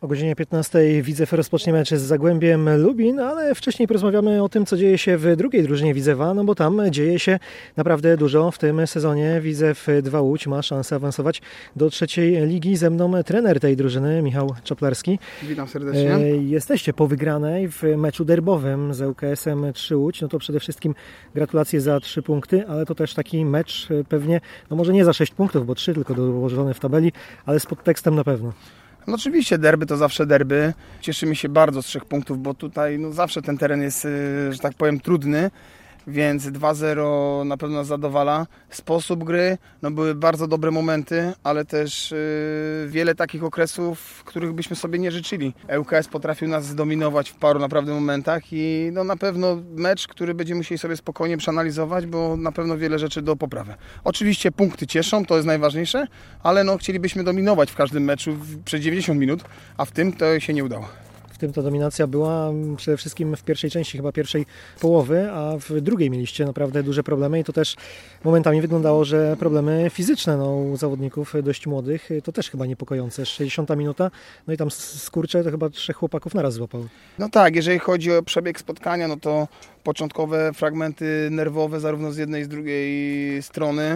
O godzinie 15 Widzew rozpocznie mecz z Zagłębiem Lubin, ale wcześniej porozmawiamy o tym, co dzieje się w drugiej drużynie Widzewa, no bo tam dzieje się naprawdę dużo w tym sezonie. Widzew 2 Łódź ma szansę awansować do trzeciej ligi. Ze mną trener tej drużyny, Michał Czaplarski. Witam serdecznie. Jesteście po wygranej w meczu derbowym z ŁKS-em 3 Łódź. No to przede wszystkim gratulacje za 3 punkty, ale to też taki mecz pewnie, no może nie za 6 punktów, bo 3 tylko dołożone w tabeli, ale z podtekstem na pewno. No oczywiście derby to zawsze derby. Cieszymy się bardzo z 3 punktów, bo tutaj zawsze ten teren jest, że tak powiem, trudny, więc 2-0 na pewno nas zadowala. Sposób gry, były bardzo dobre momenty, ale też wiele takich okresów, których byśmy sobie nie życzyli. ŁKS potrafił nas zdominować w paru naprawdę momentach i na pewno mecz, który będziemy musieli sobie spokojnie przeanalizować, bo na pewno wiele rzeczy do poprawy. Oczywiście punkty cieszą, to jest najważniejsze, ale chcielibyśmy dominować w każdym meczu przez 90 minut, a w tym to się nie udało. W tym ta dominacja była przede wszystkim w pierwszej części, chyba pierwszej połowy, a w drugiej mieliście naprawdę duże problemy i to też momentami wyglądało, że problemy fizyczne u zawodników dość młodych, to też chyba niepokojące. 60 minuta, i tam skurcze to chyba 3 chłopaków naraz złapał. No tak, jeżeli chodzi o przebieg spotkania, to początkowe fragmenty nerwowe zarówno z jednej i z drugiej strony.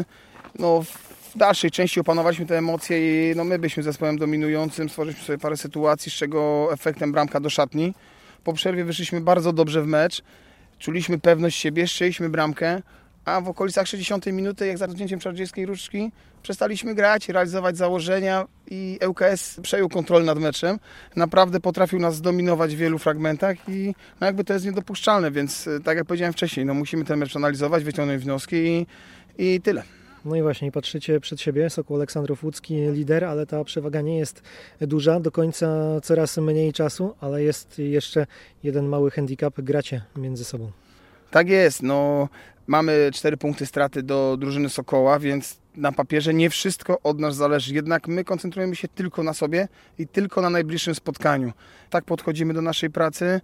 W dalszej części opanowaliśmy te emocje i my byliśmy zespołem dominującym, stworzyliśmy sobie parę sytuacji, z czego efektem bramka do szatni. Po przerwie wyszliśmy bardzo dobrze w mecz, czuliśmy pewność siebie, strzeliśmy bramkę, a w okolicach 60 minuty, jak za rozdzięciem czarodziejskiej różdżki, przestaliśmy grać, realizować założenia i ŁKS przejął kontrolę nad meczem. Naprawdę potrafił nas zdominować w wielu fragmentach i jakby to jest niedopuszczalne, więc tak jak powiedziałem wcześniej, musimy ten mecz analizować, wyciągnąć wnioski i tyle. No i właśnie, patrzycie przed siebie, Sokół Aleksandrów Łódzki lider, ale ta przewaga nie jest duża, do końca coraz mniej czasu, ale jest jeszcze jeden mały handicap, gracie między sobą. Tak jest, mamy 4 punkty straty do drużyny Sokoła, więc na papierze nie wszystko od nas zależy, jednak my koncentrujemy się tylko na sobie i tylko na najbliższym spotkaniu. Tak podchodzimy do naszej pracy.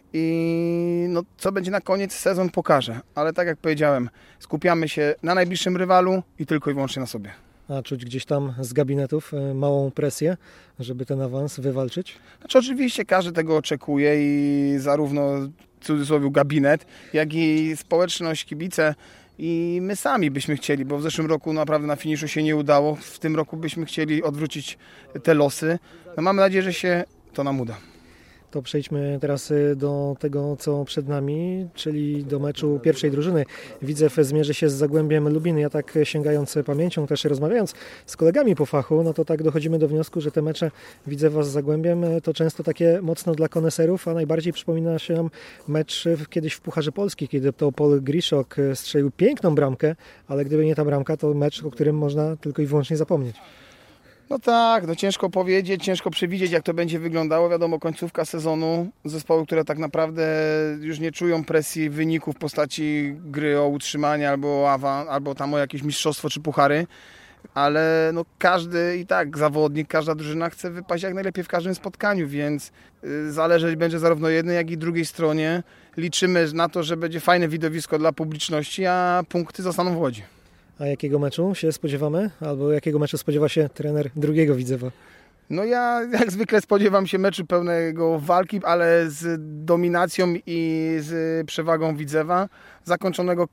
I co będzie na koniec, sezon pokaże. Ale tak jak powiedziałem, skupiamy się na najbliższym rywalu i tylko i wyłącznie na sobie. A czuć gdzieś tam z gabinetów małą presję, żeby ten awans wywalczyć? Oczywiście każdy tego oczekuje i zarówno w cudzysłowie gabinet, jak i społeczność, kibice i my sami byśmy chcieli, bo w zeszłym roku naprawdę na finiszu się nie udało. W tym roku byśmy chcieli odwrócić te losy. Mamy nadzieję, że się to nam uda. To przejdźmy teraz do tego, co przed nami, czyli do meczu pierwszej drużyny. Widzew zmierzy się z Zagłębiem Lubin. Ja tak sięgając pamięcią, też rozmawiając z kolegami po fachu, to tak dochodzimy do wniosku, że te mecze Widzewa z Zagłębiem to często takie mocno dla koneserów, a najbardziej przypomina się nam mecz kiedyś w Pucharze Polski, kiedy to Paul Griszok strzelił piękną bramkę, ale gdyby nie ta bramka, to mecz, o którym można tylko i wyłącznie zapomnieć. Tak, ciężko powiedzieć, ciężko przewidzieć, jak to będzie wyglądało. Wiadomo, końcówka sezonu, zespoły, które tak naprawdę już nie czują presji wyników w postaci gry o utrzymanie albo tam o jakieś mistrzostwo czy puchary, ale każdy i tak zawodnik, każda drużyna chce wypaść jak najlepiej w każdym spotkaniu, więc zależeć będzie zarówno jednej, jak i drugiej stronie. Liczymy na to, że będzie fajne widowisko dla publiczności, a punkty zostaną w Łodzi. A jakiego meczu się spodziewamy? Albo jakiego meczu spodziewa się trener drugiego Widzewa? Ja jak zwykle spodziewam się meczu pełnego walki, ale z dominacją i z przewagą Widzewa, zakończonego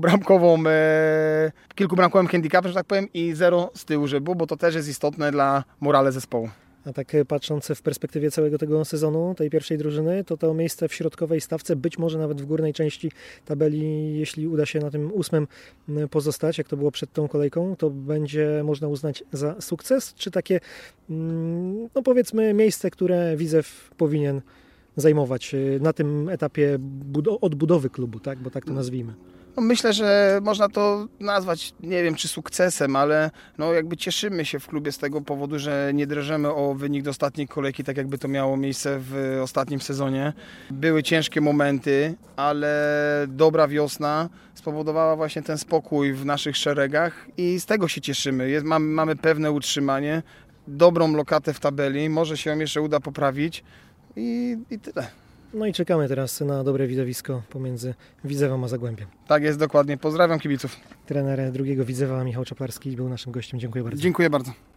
kilkubramkowym handicapem, że tak powiem, i 0 z tyłu, bo to też jest istotne dla morale zespołu. A tak patrząc w perspektywie całego tego sezonu, tej pierwszej drużyny, to miejsce w środkowej stawce, być może nawet w górnej części tabeli, jeśli uda się na tym 8 pozostać, jak to było przed tą kolejką, to będzie można uznać za sukces, czy takie, powiedzmy, miejsce, które Widzew powinien zajmować na tym etapie odbudowy klubu, tak? Bo tak to nazwijmy. Myślę, że można to nazwać, nie wiem czy sukcesem, ale jakby cieszymy się w klubie z tego powodu, że nie drżymy o wynik do ostatniej kolejki, tak jakby to miało miejsce w ostatnim sezonie. Były ciężkie momenty, ale dobra wiosna spowodowała właśnie ten spokój w naszych szeregach i z tego się cieszymy. Mamy pewne utrzymanie, dobrą lokatę w tabeli, może się ją jeszcze uda poprawić i tyle. I czekamy teraz na dobre widowisko pomiędzy Widzewem a Zagłębiem. Tak jest, dokładnie. Pozdrawiam kibiców. Trener drugiego Widzewa, Michał Czaplarski, był naszym gościem. Dziękuję bardzo. Dziękuję bardzo.